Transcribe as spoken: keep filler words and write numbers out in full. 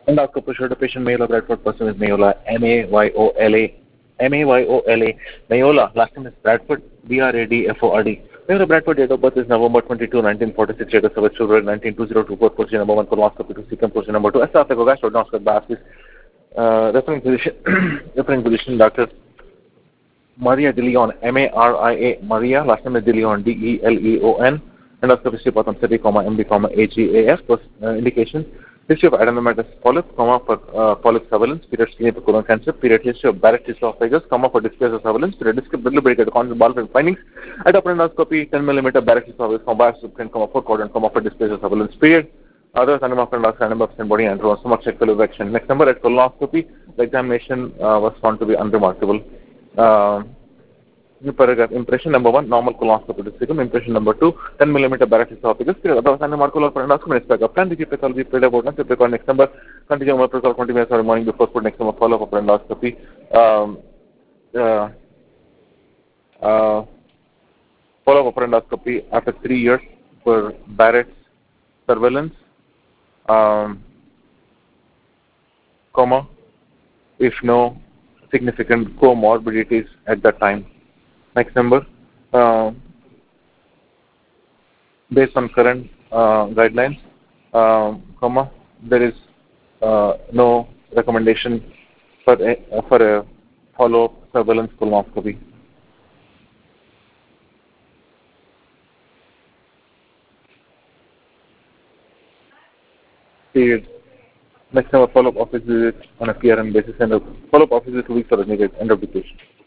Endoscopy showed the patient Mayola Bradford. Person is Mayola, M A Y O L A. M A Y O L A. Mayola. Last name is Bradford, B R A D F O R D. Mayola Bradford date of birth is November twenty-second, nineteen forty-six. Date of service February nineteenth, two thousand two. Procedure number one, colonoscopy to secant. Procedure number two, esophageal gastric. Uh, referring physician, referring physician, Doctor Maria De Leon, M A R I A, Maria, last name is De Leon, D E L E O N, endoscopy history, bottom city, comma, M D, comma, A G A F, plus uh, indication, history of adenomatous polyp, comma, for uh, polyp surveillance, period skin for colon cancer, period history of Barrett's esophagus, comma, for displays of surveillance, period deliberated constant ball findings, at upper endoscopy, ten millimeter Barrett's esophagus, comma, biopsy, comma, four quadrant, comma, for displays of surveillance, period. Others, animal friend, animal and body and stomach check erection. Next number at colonoscopy, the examination uh, was found to be unremarkable. Uh, new paragraph, impression number one, normal colonoscopy to cecum. Impression number two, ten millimeter Barrett's esophagus. Otherwise, unremarkable for endoscopy. Next paragraph, plan the pathology, played about next paragraph. Next number, continue my protocol twenty minutes or morning before food. Next number, follow up for endoscopy. Um, uh, uh, follow up for endoscopy after three years for Barrett's surveillance. Um, comma, if no significant comorbidities at that time. Next number, uh, based on current uh, guidelines, um, comma, there is uh, no recommendation for a, uh, for a follow-up surveillance colonoscopy. Period. Next time, a follow-up office visit on a P R N basis and a follow-up office visit two weeks or a negative end of the patient.